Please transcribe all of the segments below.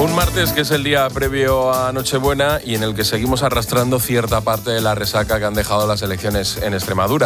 Un martes que es el día previo a Nochebuena y en el que seguimos arrastrando cierta parte de la resaca que han dejado las elecciones en Extremadura.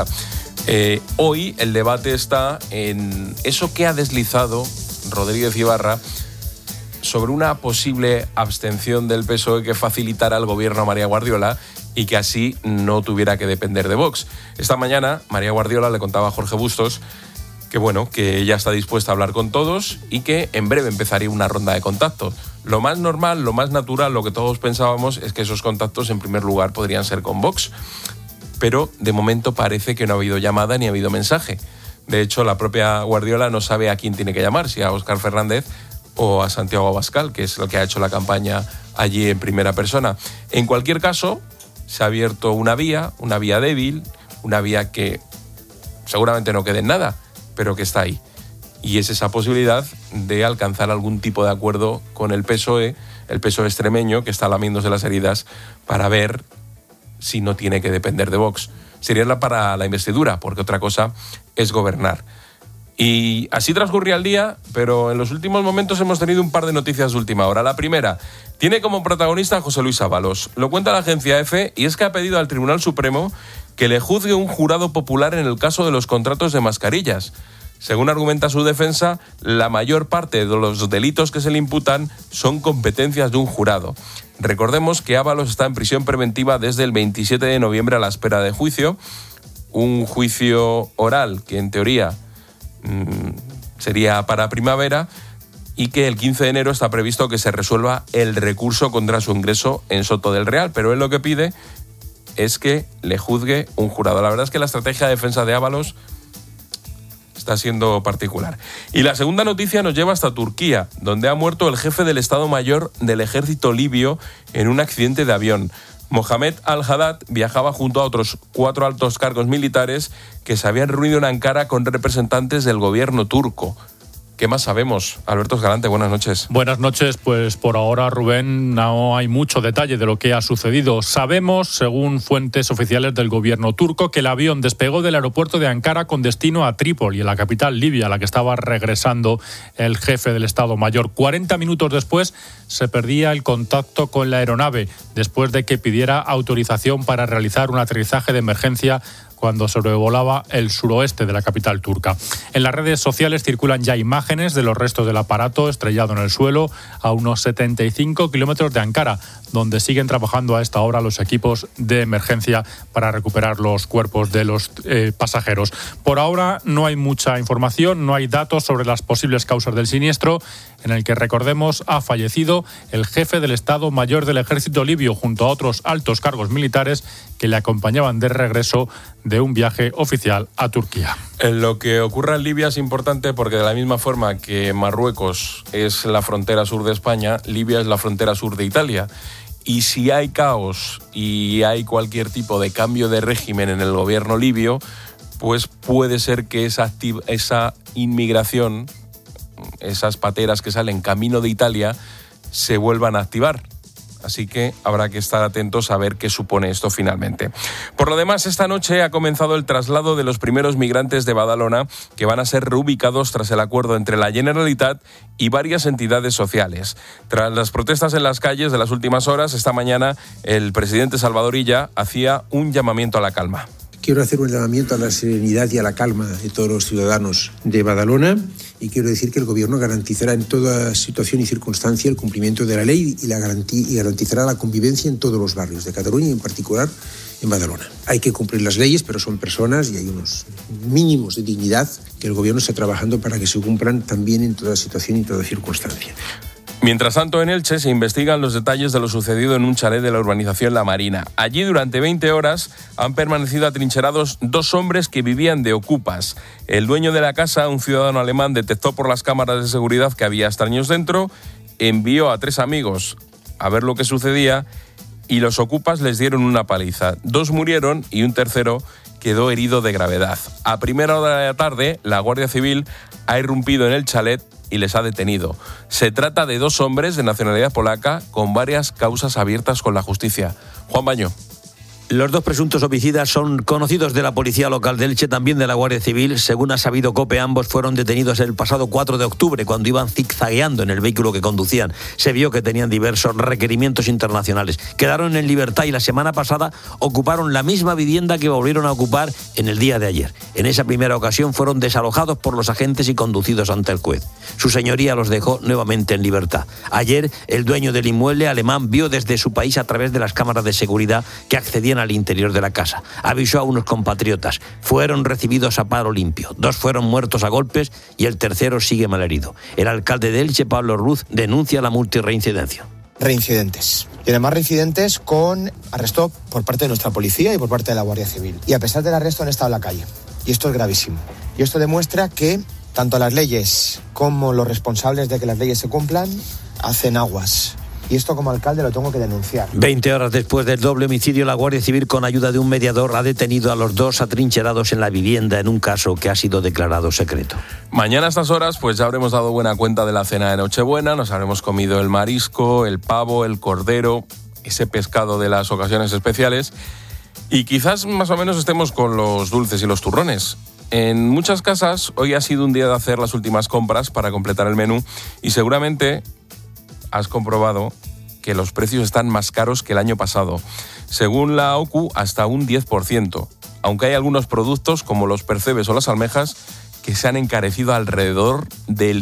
Hoy el debate está en eso que ha deslizado Rodríguez Ibarra sobre una posible abstención del PSOE que facilitara al gobierno a María Guardiola y que así no tuviera que depender de Vox. Esta mañana María Guardiola le contaba a Jorge Bustos que ella está dispuesta a hablar con todos y que en breve empezaría una ronda de contactos. Lo más normal, lo más natural, lo que todos pensábamos es que esos contactos en primer lugar podrían ser con Vox, pero de momento parece que no ha habido llamada ni ha habido mensaje. De hecho, la propia Guardiola no sabe a quién tiene que llamar, si a Óscar Fernández o a Santiago Abascal, que es el que ha hecho la campaña allí en primera persona. En cualquier caso, se ha abierto una vía débil, una vía que seguramente no quede en nada, pero que está ahí. Y es esa posibilidad de alcanzar algún tipo de acuerdo con el PSOE extremeño, que está lamiéndose las heridas para ver si no tiene que depender de Vox. Sería para la investidura, porque otra cosa es gobernar. Y así transcurría el día, pero en los últimos momentos hemos tenido un par de noticias de última hora. La primera tiene como protagonista a José Luis Ábalos. Lo cuenta la agencia EFE y es que ha pedido al Tribunal Supremo que le juzgue un jurado popular en el caso de los contratos de mascarillas. Según argumenta su defensa, la mayor parte de los delitos que se le imputan son competencias de un jurado. Recordemos que Ábalos está en prisión preventiva desde el 27 de noviembre a la espera de juicio. Un juicio oral que en teoría sería para primavera y que el 15 de enero está previsto que se resuelva el recurso contra su ingreso en Soto del Real. Pero él lo que pide es que le juzgue un jurado. La verdad es que la estrategia de defensa de Ábalos está siendo particular. Y la segunda noticia nos lleva hasta Turquía, donde ha muerto el jefe del Estado Mayor del ejército libio en un accidente de avión. Mohamed Al-Haddad viajaba junto a otros 4 altos cargos militares que se habían reunido en Ankara con representantes del gobierno turco. ¿Qué más sabemos? Alberto Escalante, buenas noches. Buenas noches. Pues por ahora, Rubén, no hay mucho detalle de lo que ha sucedido. Sabemos, según fuentes oficiales del gobierno turco, que el avión despegó del aeropuerto de Ankara con destino a Trípoli, en la capital libia, a la que estaba regresando el jefe del Estado Mayor. 40 minutos después se perdía el contacto con la aeronave, después de que pidiera autorización para realizar un aterrizaje de emergencia cuando sobrevolaba el suroeste de la capital turca. En las redes sociales circulan ya imágenes de los restos del aparato estrellado en el suelo a unos 75 kilómetros de Ankara, donde siguen trabajando a esta hora los equipos de emergencia para recuperar los cuerpos de los pasajeros. Por ahora no hay mucha información, no hay datos sobre las posibles causas del siniestro, en el que, recordemos, ha fallecido el jefe del Estado Mayor del Ejército Libio junto a otros altos cargos militares que le acompañaban de regreso de un viaje oficial a Turquía. En lo que ocurra en Libia es importante porque de la misma forma que Marruecos es la frontera sur de España, Libia es la frontera sur de Italia. Y si hay caos y hay cualquier tipo de cambio de régimen en el gobierno libio, pues puede ser que esa inmigración, esas pateras que salen camino de Italia, se vuelvan a activar. Así que habrá que estar atentos a ver qué supone esto finalmente. Por lo demás, esta noche ha comenzado el traslado de los primeros migrantes de Badalona, que van a ser reubicados tras el acuerdo entre la Generalitat y varias entidades sociales. Tras las protestas en las calles de las últimas horas, esta mañana el presidente Salvador Illa hacía un llamamiento a la calma. Quiero hacer un llamamiento a la serenidad y a la calma de todos los ciudadanos de Badalona y quiero decir que el Gobierno garantizará en toda situación y circunstancia el cumplimiento de la ley y garantizará la convivencia en todos los barrios de Cataluña y en particular en Badalona. Hay que cumplir las leyes, pero son personas y hay unos mínimos de dignidad que el Gobierno está trabajando para que se cumplan también en toda situación y toda circunstancia. Mientras tanto, en Elche se investigan los detalles de lo sucedido en un chalet de la urbanización La Marina. Allí, durante 20 horas, han permanecido atrincherados 2 hombres que vivían de ocupas. El dueño de la casa, un ciudadano alemán, detectó por las cámaras de seguridad que había extraños dentro, envió a 3 amigos a ver lo que sucedía y los ocupas les dieron una paliza. 2 murieron y un tercero quedó herido de gravedad. A primera hora de la tarde, la Guardia Civil ha irrumpido en el chalet y les ha detenido. Se trata de 2 hombres de nacionalidad polaca con varias causas abiertas con la justicia. Juan Baño. Los dos presuntos homicidas son conocidos de la policía local de Elche, también de la Guardia Civil. Según ha sabido COPE, ambos fueron detenidos el pasado 4 de octubre, cuando iban zigzagueando en el vehículo que conducían. Se vio que tenían diversos requerimientos internacionales. Quedaron en libertad y la semana pasada ocuparon la misma vivienda que volvieron a ocupar en el día de ayer. En esa primera ocasión fueron desalojados por los agentes y conducidos ante el juez. Su señoría los dejó nuevamente en libertad. Ayer, el dueño del inmueble alemán vio desde su país, a través de las cámaras de seguridad que accedían al interior de la casa. Avisó a unos compatriotas. Fueron recibidos a palo limpio. 2 fueron muertos a golpes y el tercero sigue malherido. El alcalde de Elche, Pablo Ruz, denuncia la multirreincidencia. Reincidentes. Y además reincidentes con arresto por parte de nuestra policía y por parte de la Guardia Civil. Y a pesar del arresto han estado en la calle. Y esto es gravísimo. Y esto demuestra que tanto las leyes como los responsables de que las leyes se cumplan hacen aguas. Y esto como alcalde lo tengo que denunciar. 20 horas después del doble homicidio, la Guardia Civil, con ayuda de un mediador, ha detenido a los 2 atrincherados en la vivienda en un caso que ha sido declarado secreto. Mañana a estas horas pues ya habremos dado buena cuenta de la cena de Nochebuena, nos habremos comido el marisco, el pavo, el cordero, ese pescado de las ocasiones especiales y quizás más o menos estemos con los dulces y los turrones. En muchas casas hoy ha sido un día de hacer las últimas compras para completar el menú y seguramente has comprobado que los precios están más caros que el año pasado. Según la OCU, hasta un 10%. Aunque hay algunos productos, como los percebes o las almejas, que se han encarecido alrededor del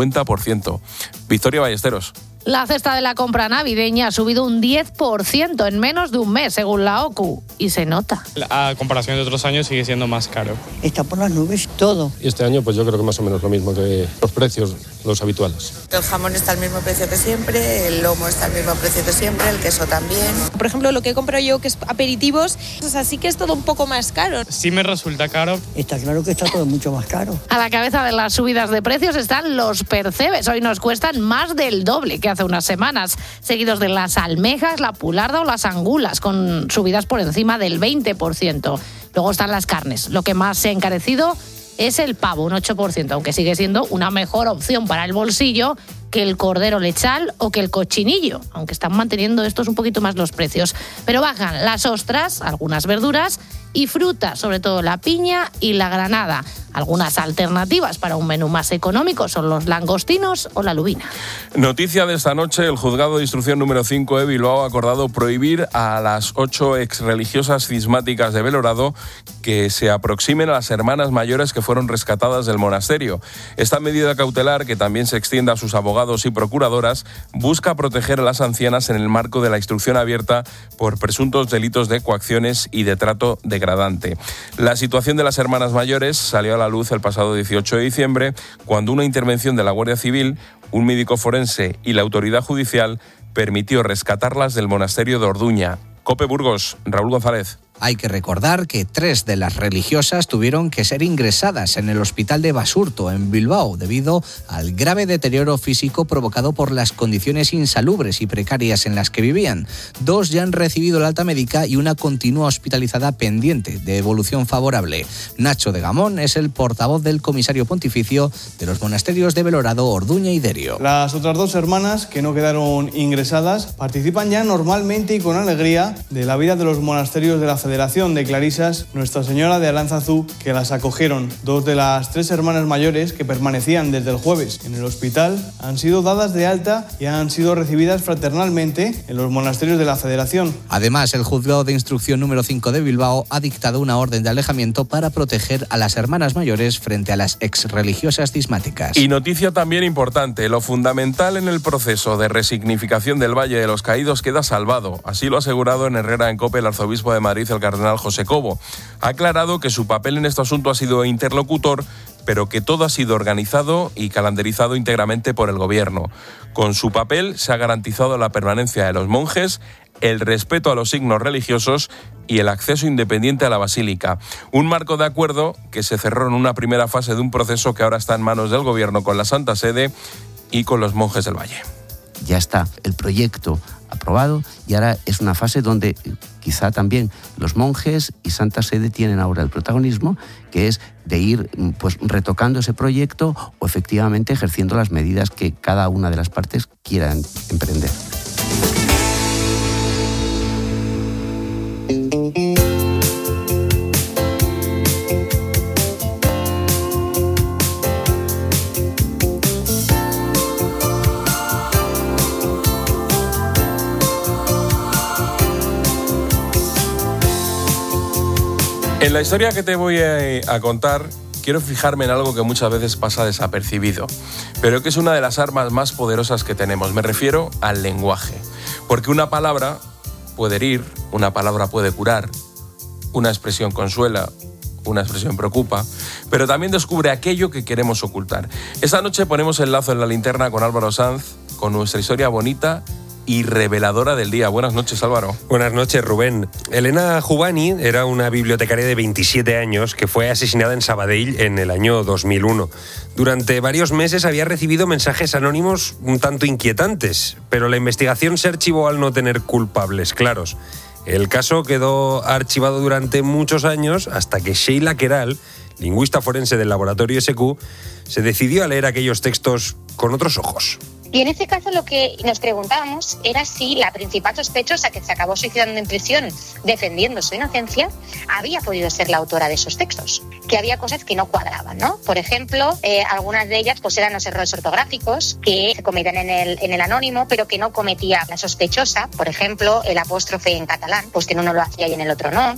50%. Victoria Ballesteros. La cesta de la compra navideña ha subido un 10% en menos de un mes, según la OCU, y se nota. A comparación de otros años sigue siendo más caro. Está por las nubes todo. Y este año pues yo creo que más o menos lo mismo que los precios, los habituales. El jamón está al mismo precio que siempre, el lomo está al mismo precio que siempre, el queso también. Por ejemplo, lo que compro yo, que es aperitivos, pues así que es todo un poco más caro. Sí me resulta caro. Está claro que está todo mucho más caro. A la cabeza de las subidas de precios están los percebes. Hoy nos cuestan más del doble que hace unas semanas, seguidos de las almejas, la pularda o las angulas, con subidas por encima del 20%. Luego están las carnes. Lo que más se ha encarecido es el pavo, un 8%, aunque sigue siendo una mejor opción para el bolsillo que el cordero lechal o que el cochinillo, aunque están manteniendo estos un poquito más los precios. Pero bajan las ostras, algunas verduras y frutas, sobre todo la piña y la granada. Algunas alternativas para un menú más económico son los langostinos o la lubina. Noticia de esta noche, el Juzgado de Instrucción número 5 de Bilbao ha acordado prohibir a las 8 exreligiosas cismáticas de Belorado que se aproximen a las hermanas mayores que fueron rescatadas del monasterio. Esta medida cautelar, que también se extiende a sus abogados y procuradoras, busca proteger a las ancianas en el marco de la instrucción abierta por presuntos delitos de coacciones y de trato degradante. La situación de las hermanas mayores salió a la luz el pasado 18 de diciembre, cuando una intervención de la Guardia Civil, un médico forense y la autoridad judicial permitió rescatarlas del monasterio de Orduña. COPE Burgos, Raúl González. Hay que recordar que 3 de las religiosas tuvieron que ser ingresadas en el hospital de Basurto, en Bilbao, debido al grave deterioro físico provocado por las condiciones insalubres y precarias en las que vivían. 2 ya han recibido la alta médica y una continúa hospitalizada pendiente de evolución favorable. Nacho de Gamón es el portavoz del comisario pontificio de los monasterios de Belorado, Orduña y Derio. Las otras 2 hermanas que no quedaron ingresadas participan ya normalmente y con alegría de la vida de los monasterios de la Federación de Clarisas Nuestra Señora de Aránzazu, que las acogieron. 2 de las 3 hermanas mayores que permanecían desde el jueves en el hospital han sido dadas de alta y han sido recibidas fraternalmente en los monasterios de la Federación. Además, el Juzgado de Instrucción número 5 de Bilbao ha dictado una orden de alejamiento para proteger a las hermanas mayores frente a las exreligiosas cismáticas. Y noticia también importante, lo fundamental en el proceso de resignificación del Valle de los Caídos queda salvado. Así lo ha asegurado en Herrera en COPE el arzobispo de Madrid, el cardenal José Cobo. Ha aclarado que su papel en este asunto ha sido interlocutor, pero que todo ha sido organizado y calendarizado íntegramente por el gobierno. Con su papel se ha garantizado la permanencia de los monjes, el respeto a los signos religiosos y el acceso independiente a la basílica. Un marco de acuerdo que se cerró en una primera fase de un proceso que ahora está en manos del gobierno con la Santa Sede y con los monjes del Valle. Ya está el proyecto aprobado y ahora es una fase donde quizá también los monjes y Santa Sede tienen ahora el protagonismo, que es de ir pues retocando ese proyecto o efectivamente ejerciendo las medidas que cada una de las partes quieran emprender. En la historia que te voy a contar, quiero fijarme en algo que muchas veces pasa desapercibido, pero que es una de las armas más poderosas que tenemos. Me refiero al lenguaje. Porque una palabra puede herir, una palabra puede curar, una expresión consuela, una expresión preocupa, pero también descubre aquello que queremos ocultar. Esta noche ponemos el lazo en la linterna con Álvaro Sanz, con nuestra historia bonita y reveladora del día. Buenas noches, Álvaro. Buenas noches, Rubén. Elena Jubani era una bibliotecaria de 27 años que fue asesinada en Sabadell en el año 2001. Durante varios meses había recibido mensajes anónimos un tanto inquietantes, pero la investigación se archivó al no tener culpables claros. El caso quedó archivado durante muchos años hasta que Sheila Queral, lingüista forense del laboratorio SQ, se decidió a leer aquellos textos con otros ojos. Y en ese caso lo que nos preguntábamos era si la principal sospechosa que se acabó suicidando en prisión defendiendo su inocencia había podido ser la autora de esos textos, que había cosas que no cuadraban, ¿no? Por ejemplo, algunas de ellas pues eran los errores ortográficos que se cometían en el anónimo, pero que no cometía la sospechosa, por ejemplo, el apóstrofe en catalán, pues que en uno lo hacía y en el otro no.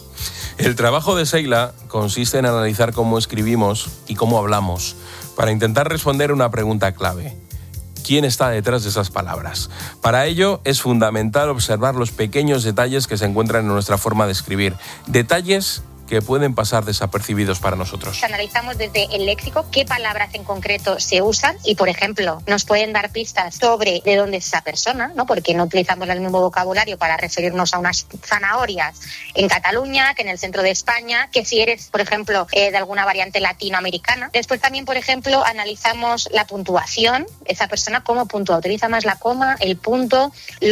El trabajo de Sheila consiste en analizar cómo escribimos y cómo hablamos, para intentar responder una pregunta clave. ¿Quién está detrás de esas palabras? Para ello es fundamental observar los pequeños detalles que se encuentran en nuestra forma de escribir. Detalles que pueden pasar desapercibidos para nosotros. Analizamos desde el léxico qué palabras en concreto se usan y, por ejemplo, nos pueden dar pistas sobre de dónde es esa persona, ¿no? Porque no utilizamos el mismo vocabulario para referirnos a unas zanahorias en Cataluña que en el centro de España, que si eres, por ejemplo, de alguna variante latinoamericana. Después también, por ejemplo, analizamos la puntuación, esa persona cómo puntúa, utiliza más la coma, el punto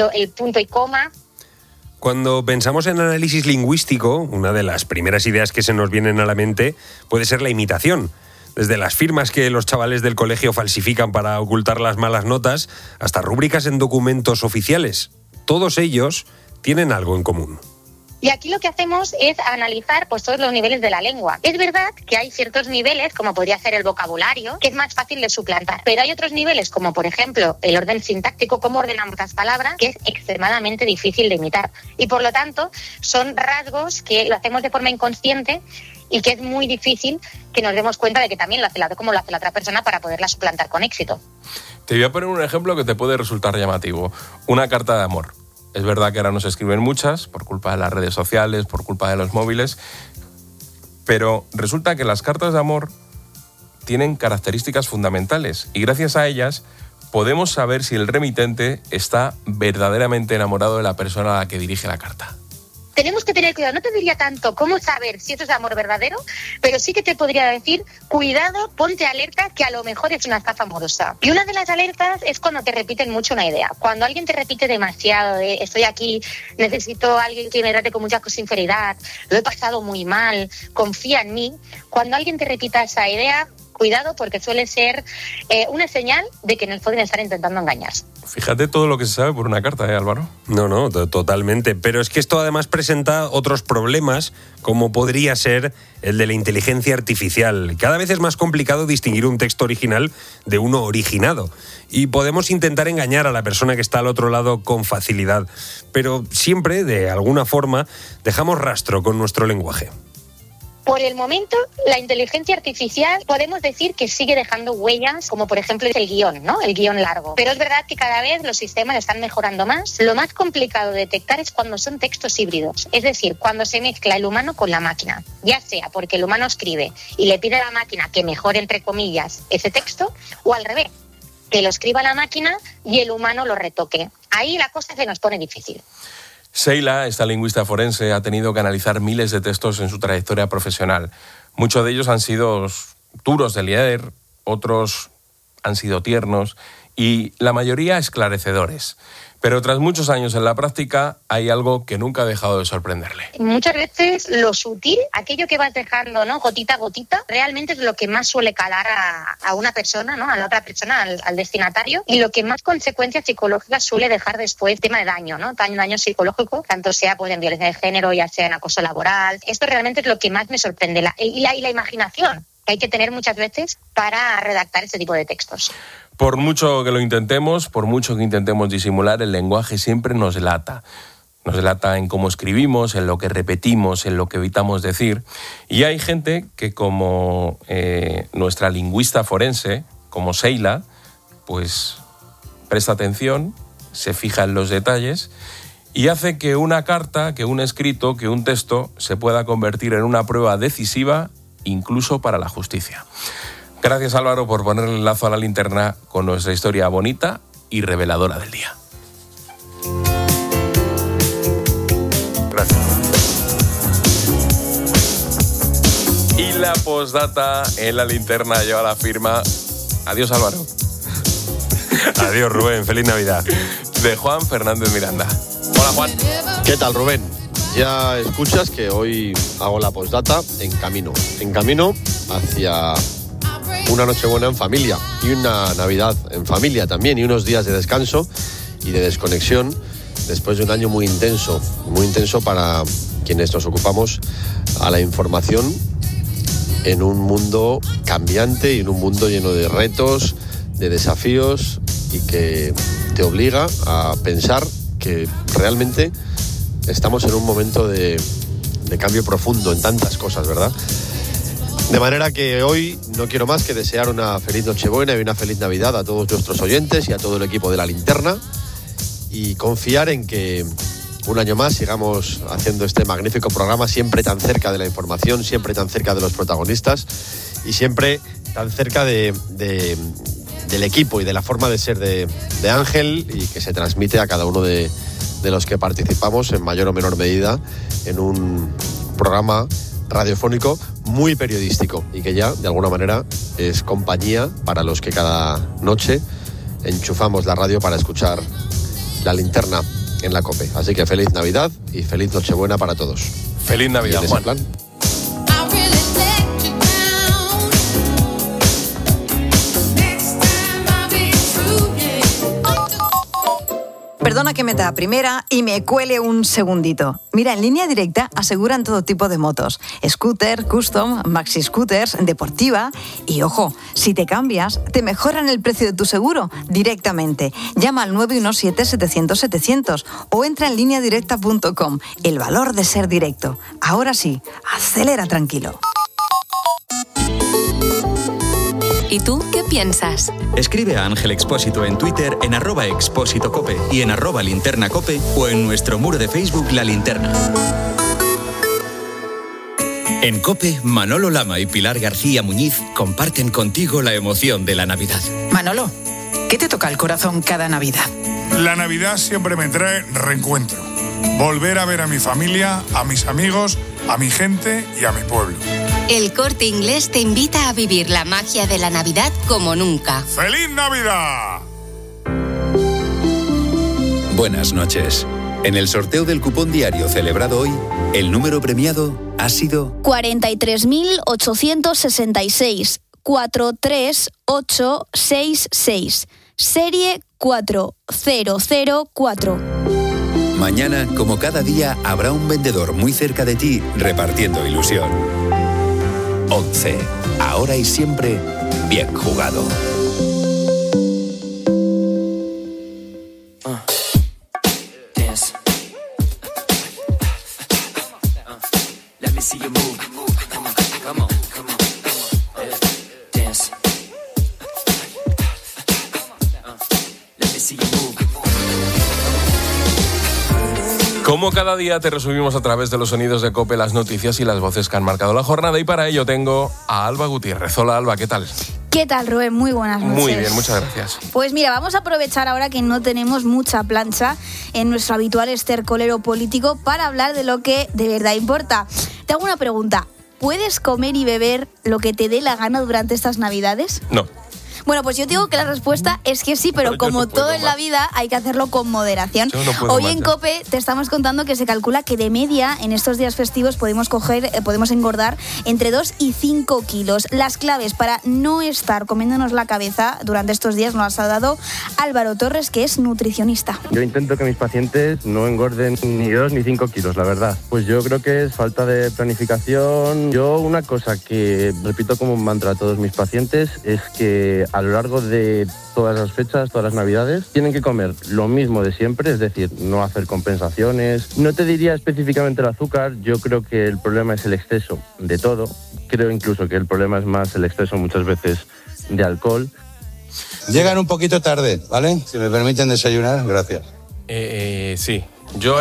y coma. Cuando pensamos en análisis lingüístico, una de las primeras ideas que se nos vienen a la mente puede ser la imitación. Desde las firmas que los chavales del colegio falsifican para ocultar las malas notas, hasta rúbricas en documentos oficiales. Todos ellos tienen algo en común. Y aquí lo que hacemos es analizar pues, todos los niveles de la lengua. Es verdad que hay ciertos niveles, como podría ser el vocabulario, que es más fácil de suplantar. Pero hay otros niveles, como por ejemplo el orden sintáctico, cómo ordenamos las palabras, que es extremadamente difícil de imitar. Y por lo tanto, son rasgos que lo hacemos de forma inconsciente y que es muy difícil que nos demos cuenta de que también lo hace como lo hace la otra persona para poderla suplantar con éxito. Te voy a poner un ejemplo que te puede resultar llamativo. Una carta de amor. Es verdad que ahora nos escriben muchas, por culpa de las redes sociales, por culpa de los móviles, pero resulta que las cartas de amor tienen características fundamentales y gracias a ellas podemos saber si el remitente está verdaderamente enamorado de la persona a la que dirige la carta. Tenemos que tener cuidado, no te diría tanto cómo saber si esto es amor verdadero, pero sí que te podría decir, cuidado, ponte alerta que a lo mejor es una estafa amorosa. Y una de las alertas es cuando te repiten mucho una idea. Cuando alguien te repite demasiado de estoy aquí, necesito a alguien que me trate con mucha sinceridad, lo he pasado muy mal, confía en mí. Cuando alguien te repita esa idea, cuidado porque suele ser una señal de que nos pueden estar intentando engañar. Fíjate todo lo que se sabe por una carta, Álvaro. No, totalmente. Pero es que esto además presenta otros problemas, como podría ser el de la inteligencia artificial. Cada vez es más complicado distinguir un texto original de uno originado. Y podemos intentar engañar a la persona que está al otro lado con facilidad. Pero siempre, de alguna forma, dejamos rastro con nuestro lenguaje. Por el momento, la inteligencia artificial podemos decir que sigue dejando huellas, como por ejemplo el guión, ¿no? El guión largo. Pero es verdad que cada vez los sistemas están mejorando más. Lo más complicado de detectar es cuando son textos híbridos, es decir, cuando se mezcla el humano con la máquina, ya sea porque el humano escribe y le pide a la máquina que mejore, entre comillas, ese texto, o al revés, que lo escriba la máquina y el humano lo retoque. Ahí la cosa se nos pone difícil. Sheila, esta lingüista forense, ha tenido que analizar miles de textos en su trayectoria profesional. Muchos de ellos han sido duros de leer, otros han sido tiernos y la mayoría esclarecedores. Pero tras muchos años en la práctica hay algo que nunca ha dejado de sorprenderle. Muchas veces lo sutil, aquello que vas dejando, ¿no? Gotita a gotita, realmente es lo que más suele calar a una persona, ¿no? A la otra persona, al destinatario, y lo que más consecuencias psicológicas suele dejar después, tema de daño, ¿no? Daño psicológico, tanto sea pues, en violencia de género, ya sea en acoso laboral. Esto realmente es lo que más me sorprende, y la imaginación que hay que tener muchas veces para redactar este tipo de textos. Por mucho que lo intentemos, por mucho que intentemos disimular, el lenguaje siempre nos delata. nos delata en cómo escribimos, en lo que repetimos, en lo que evitamos decir. Y hay gente que, como nuestra lingüista forense, como Sheila, pues presta atención, se fija en los detalles y hace que una carta, que un escrito, que un texto se pueda convertir en una prueba decisiva incluso para la justicia. Gracias, Álvaro, por poner el lazo a la linterna con nuestra historia bonita y reveladora del día. Gracias. Y la postdata en la linterna lleva la firma. Adiós, Álvaro. Adiós, Rubén. Feliz Navidad. De Juan Fernández Miranda. Hola, Juan. ¿Qué tal, Rubén? Ya escuchas que hoy hago la postdata en camino hacia una Nochebuena en familia y una Navidad en familia también, y unos días de descanso y de desconexión después de un año muy intenso para quienes nos ocupamos a la información en un mundo cambiante y en un mundo lleno de retos, de desafíos, y que te obliga a pensar que realmente estamos en un momento de cambio profundo en tantas cosas, ¿verdad? De manera que hoy no quiero más que desear una feliz Nochebuena y una feliz Navidad a todos nuestros oyentes y a todo el equipo de La Linterna, y confiar en que un año más sigamos haciendo este magnífico programa, siempre tan cerca de la información, siempre tan cerca de los protagonistas y siempre tan cerca del equipo y de la forma de ser de Ángel, y que se transmite a cada uno de los que participamos en mayor o menor medida en un programa radiofónico muy periodístico y que ya de alguna manera es compañía para los que cada noche enchufamos la radio para escuchar La Linterna en la COPE. Así que feliz Navidad y feliz Nochebuena para todos. Feliz Navidad, Juan. Plan. Perdona que meta a primera y me cuele un segundito. Mira, en Línea Directa aseguran todo tipo de motos. Scooter, custom, maxi scooters, deportiva. Y ojo, si te cambias, te mejoran el precio de tu seguro directamente. Llama al 917-700-700 o entra en lineadirecta.com. El valor de ser directo. Ahora sí, acelera tranquilo. ¿Y tú qué piensas? Escribe a Ángel Expósito en Twitter en @expósitocope y en @linternacope o en nuestro muro de Facebook La Linterna. En COPE, Manolo Lama y Pilar García Muñiz comparten contigo la emoción de la Navidad. Manolo, ¿qué te toca el corazón cada Navidad? La Navidad siempre me trae reencuentro. Volver a ver a mi familia, a mis amigos, a mi gente y a mi pueblo. El Corte Inglés te invita a vivir la magia de la Navidad como nunca. ¡Feliz Navidad! Buenas noches. En el sorteo del cupón diario celebrado hoy, el número premiado ha sido 43.866 43866, serie 4004. Mañana, como cada día, habrá un vendedor muy cerca de ti repartiendo ilusión. 11. Ahora y siempre, bien jugado. Let me see you move. Come on, come on, come on. Dance. Let me see you move. Como cada día te resumimos a través de los sonidos de COPE las noticias y las voces que han marcado la jornada, y para ello tengo a Alba Gutiérrez. Hola, Alba, ¿qué tal? ¿Qué tal, Rubén? Muy buenas noches. Muy bien, muchas gracias. Pues mira, vamos a aprovechar ahora que no tenemos mucha plancha en nuestro habitual estercolero político para hablar de lo que de verdad importa. Te hago una pregunta. ¿Puedes comer y beber lo que te dé la gana durante estas Navidades? No. Bueno, pues yo digo que la respuesta es que sí, pero como todo en la vida hay que hacerlo con moderación. Hoy en COPE te estamos contando que se calcula que de media en estos días festivos podemos engordar entre 2 y 5 kilos. Las claves para no estar comiéndonos la cabeza durante estos días nos las ha dado Álvaro Torres, que es nutricionista. Yo intento que mis pacientes no engorden ni 2 ni 5 kilos, la verdad. Pues yo creo que es falta de planificación. Yo una cosa que repito como un mantra a todos mis pacientes es que a lo largo de todas las fechas, todas las navidades, tienen que comer lo mismo de siempre, es decir, no hacer compensaciones. No te diría específicamente el azúcar, yo creo que el problema es el exceso de todo. Creo incluso que el problema es más el exceso muchas veces de alcohol. Llegan un poquito tarde, ¿vale? Si me permiten desayunar, gracias. Sí. Yo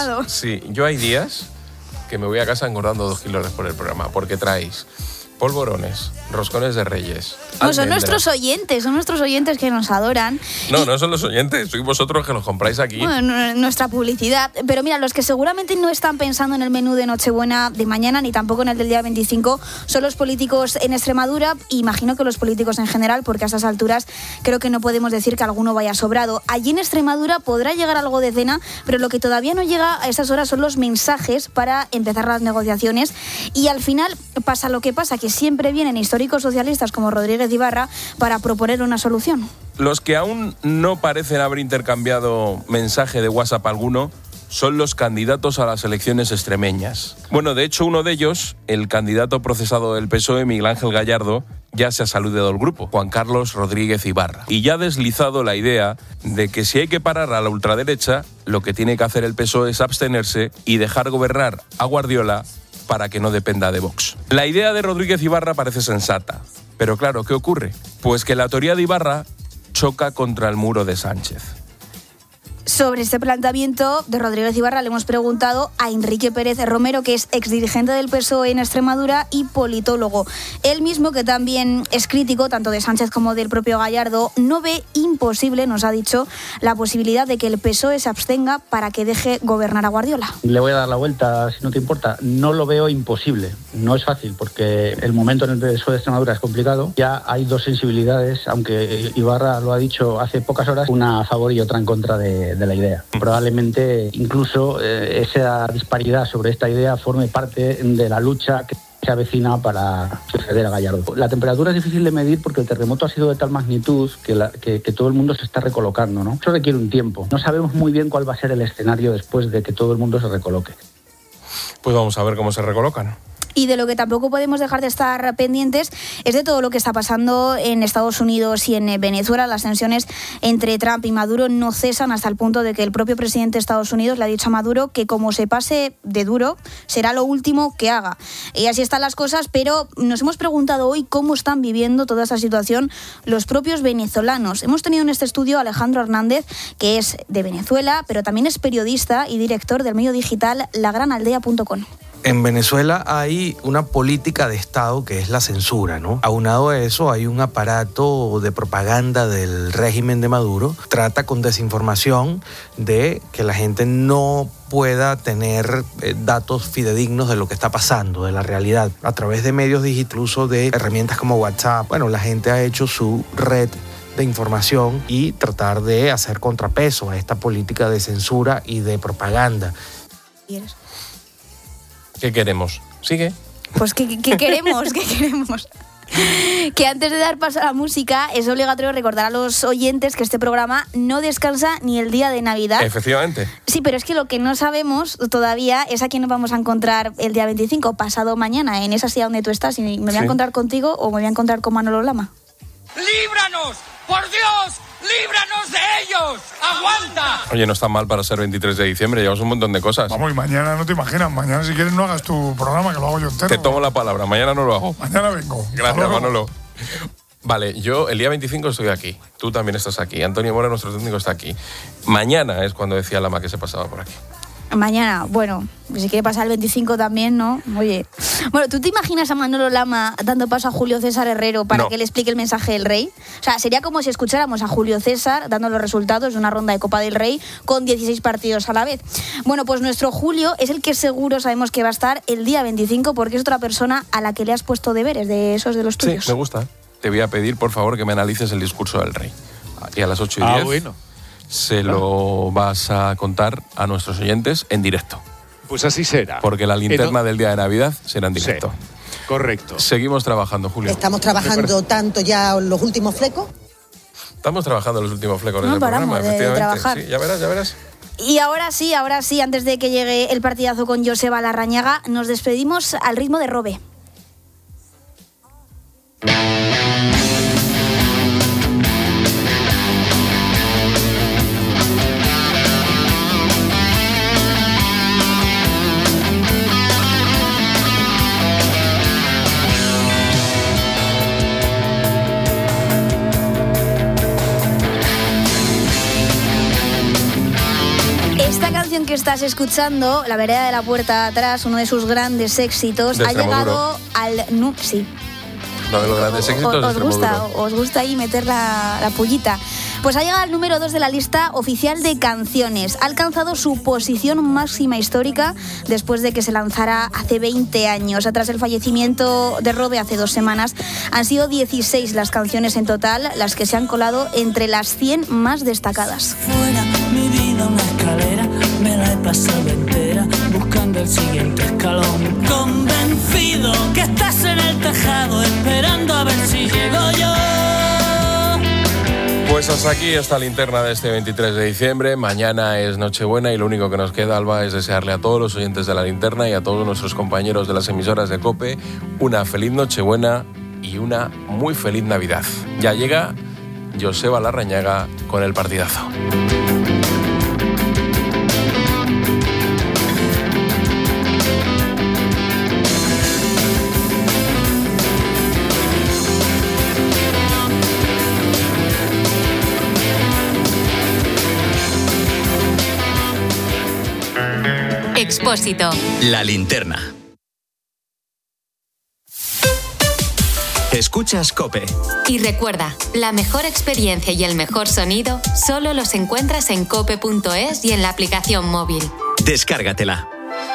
hay días que me voy a casa engordando 2 kilos por el programa, porque traéis polvorones, roscones de Reyes. No, son nuestros oyentes que nos adoran. No son los oyentes, sois vosotros que los compráis aquí. Bueno, nuestra publicidad. Pero mira, los que seguramente no están pensando en el menú de Nochebuena de mañana, ni tampoco en el del día 25, son los políticos en Extremadura. Imagino que los políticos en general, porque a esas alturas creo que no podemos decir que alguno vaya sobrado. Allí en Extremadura podrá llegar algo de cena, pero lo que todavía no llega a esas horas son los mensajes para empezar las negociaciones. Y al final pasa lo que pasa, que siempre vienen históricos socialistas como Rodríguez Ibarra para proponer una solución. Los que aún no parecen haber intercambiado mensaje de WhatsApp alguno son los candidatos a las elecciones extremeñas. Bueno, de hecho, uno de ellos, el candidato procesado del PSOE, Miguel Ángel Gallardo, ya se ha saludado del grupo, Juan Carlos Rodríguez Ibarra. Y ya ha deslizado la idea de que si hay que parar a la ultraderecha, lo que tiene que hacer el PSOE es abstenerse y dejar gobernar a Guardiola para que no dependa de Vox. La idea de Rodríguez Ibarra parece sensata, pero claro, ¿qué ocurre? Pues que la teoría de Ibarra choca contra el muro de Sánchez. Sobre este planteamiento de Rodríguez Ibarra le hemos preguntado a Enrique Pérez Romero, que es exdirigente del PSOE en Extremadura y politólogo. Él mismo, que también es crítico tanto de Sánchez como del propio Gallardo, no ve imposible, nos ha dicho, la posibilidad de que el PSOE se abstenga para que deje gobernar a Guardiola. Le voy a dar la vuelta, si no te importa. No lo veo imposible. No es fácil, porque el momento en el PSOE de Extremadura es complicado. Ya hay dos sensibilidades, aunque Ibarra lo ha dicho hace pocas horas, una a favor y otra en contra de la idea. Probablemente incluso esa disparidad sobre esta idea forme parte de la lucha que se avecina para suceder a Gallardo. La temperatura es difícil de medir porque el terremoto ha sido de tal magnitud que todo el mundo se está recolocando, ¿no? Eso requiere un tiempo. No sabemos muy bien cuál va a ser el escenario después de que todo el mundo se recoloque. Pues vamos a ver cómo se recolocan. Y de lo que tampoco podemos dejar de estar pendientes es de todo lo que está pasando en Estados Unidos y en Venezuela. Las tensiones entre Trump y Maduro no cesan hasta el punto de que el propio presidente de Estados Unidos le ha dicho a Maduro que como se pase de duro, será lo último que haga. Y así están las cosas, pero nos hemos preguntado hoy cómo están viviendo toda esta situación los propios venezolanos. Hemos tenido en este estudio a Alejandro Hernández, que es de Venezuela, pero también es periodista y director del medio digital lagranaldea.com. En Venezuela hay una política de Estado que es la censura, ¿no? Aunado a eso, hay un aparato de propaganda del régimen de Maduro. Trata con desinformación de que la gente no pueda tener datos fidedignos de lo que está pasando, de la realidad. A través de medios digitales, incluso de herramientas como WhatsApp, bueno, la gente ha hecho su red de información y tratar de hacer contrapeso a esta política de censura y de propaganda. ¿Qué queremos? ¿Sigue? Pues ¿qué queremos? ¿Qué queremos? Que antes de dar paso a la música es obligatorio recordar a los oyentes que este programa no descansa ni el día de Navidad. Efectivamente. Sí, pero es que lo que no sabemos todavía es a quién nos vamos a encontrar el día 25, pasado mañana, en esa silla donde tú estás. Y me voy a encontrar contigo o me voy a encontrar con Manolo Lama. ¡Líbranos! ¡Por Dios! ¡Líbranos de ellos! ¡Aguanta! Oye, no está mal para ser 23 de diciembre, llevamos un montón de cosas. Vamos, y mañana no te imaginas, mañana si quieres no hagas tu programa, que lo hago yo entero. Te tomo la palabra, mañana no lo hago. Mañana vengo. Gracias, Manolo. Vale, yo el día 25 estoy aquí, tú también estás aquí, Antonio Mora, nuestro técnico, está aquí. Mañana es cuando decía Lama que se pasaba por aquí. Mañana, bueno, si quiere pasar el 25 también, ¿no? Oye, bueno, ¿tú te imaginas a Manolo Lama dando paso a Julio César Herrero para que le explique el mensaje del rey? O sea, sería como si escucháramos a Julio César dando los resultados de una ronda de Copa del Rey con 16 partidos a la vez. Bueno, pues nuestro Julio es el que seguro sabemos que va a estar el día 25 porque es otra persona a la que le has puesto deberes de esos de los tuyos. Sí, me gusta. Te voy a pedir, por favor, que me analices el discurso del rey. Y a las 8:10... bueno. Se lo vas a contar a nuestros oyentes en directo. Pues así será. Porque la linterna del día de Navidad será en directo. Sí, correcto. Seguimos trabajando, Julio. ¿Estamos trabajando tanto ya los últimos flecos? Estamos trabajando los últimos flecos del programa, efectivamente. Trabajar. Sí, ya verás. Y ahora sí, antes de que llegue el partidazo con Joseba Larrañaga, nos despedimos al ritmo de Robe. que estás escuchando, La vereda de la puerta atrás, uno de sus grandes éxitos, ha llegado al... Sí. Uno de los grandes éxitos de os gusta ahí meter la pullita. Pues ha llegado al número 2 de la lista oficial de canciones. Ha alcanzado su posición máxima histórica después de que se lanzara hace 20 años. Tras el fallecimiento de Robe hace 2 semanas, han sido 16 las canciones en total las que se han colado entre las 100 más destacadas. Fuera mi vida una escalera, me la he pasado entera buscando el siguiente escalón. Convencido que estás en el tejado esperando a ver si llego yo. Pues hasta aquí esta linterna de este 23 de diciembre. Mañana es Nochebuena y lo único que nos queda, Alba, es desearle a todos los oyentes de la linterna y a todos nuestros compañeros de las emisoras de COPE una feliz Nochebuena y una muy feliz Navidad. Ya llega Joseba Larrañaga con el partidazo. Expósito. La linterna. Escuchas COPE. Y recuerda, la mejor experiencia y el mejor sonido solo los encuentras en cope.es y en la aplicación móvil. Descárgatela.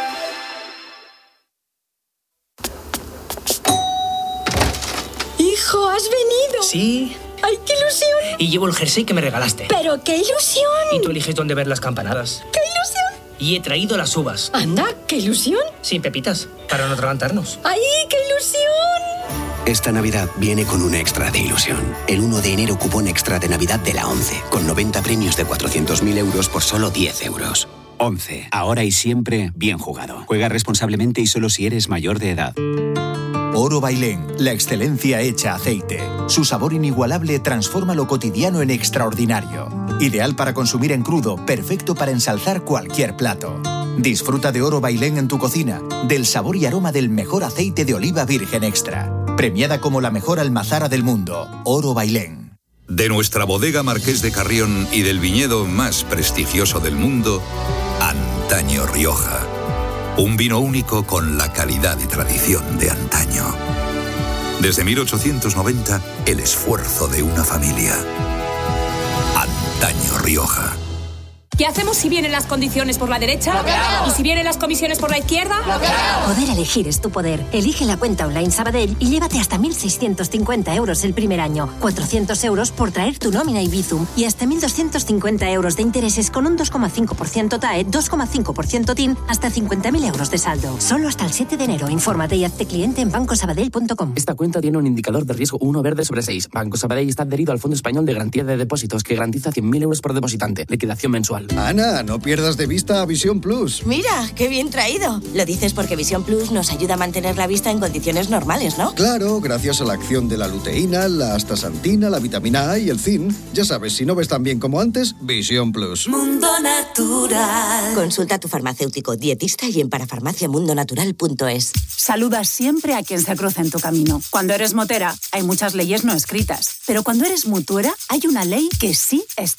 Hijo, ¿has venido? Sí. ¡Ay, qué ilusión! Y llevo el jersey que me regalaste. ¡Pero qué ilusión! Y tú eliges dónde ver las campanadas. ¡Qué ilusión! Y he traído las uvas. Anda, qué ilusión. Sin pepitas, para no atragantarnos. ¡Ay, qué ilusión! Esta Navidad viene con un extra de ilusión. El 1 de enero cupón extra de Navidad de la ONCE, con 90 premios de 400.000 euros por solo 10 euros. ONCE, ahora y siempre bien jugado. Juega responsablemente y solo si eres mayor de edad. Oro Bailén, la excelencia hecha aceite. Su sabor inigualable transforma lo cotidiano en extraordinario. Ideal para consumir en crudo, perfecto para ensalzar cualquier plato. Disfruta de Oro Bailén en tu cocina, del sabor y aroma del mejor aceite de oliva virgen extra. Premiada como la mejor almazara del mundo, Oro Bailén. De nuestra bodega Marqués de Carrión y del viñedo más prestigioso del mundo, Antaño Rioja. Un vino único con la calidad y tradición de antaño. Desde 1890, el esfuerzo de una familia. Antaño Rioja. ¿Qué hacemos si vienen las condiciones por la derecha? ¿Y si vienen las comisiones por la izquierda? Poder elegir es tu poder. Elige la cuenta online Sabadell y llévate hasta 1.650 euros el primer año, 400 euros por traer tu nómina y Bizum y hasta 1.250 euros de intereses con un 2,5% TAE, 2,5% TIN, hasta 50.000 euros de saldo. Solo hasta el 7 de enero. Infórmate y hazte cliente en bancosabadell.com. Esta cuenta tiene un indicador de riesgo 1 verde sobre 6. Banco Sabadell está adherido al Fondo Español de Garantía de Depósitos, que garantiza 100.000 euros por depositante. Liquidación mensual. Ana, no pierdas de vista a Visión Plus. Mira, qué bien traído. Lo dices porque Visión Plus nos ayuda a mantener la vista en condiciones normales, ¿no? Claro, gracias a la acción de la luteína, la astaxantina, la vitamina A y el zinc. Ya sabes, si no ves tan bien como antes, Visión Plus. Mundo Natural. Consulta a tu farmacéutico, dietista y en parafarmaciamundonatural.es. Saluda siempre a quien se cruza en tu camino. Cuando eres motera, hay muchas leyes no escritas. Pero cuando eres mutuera, hay una ley que sí está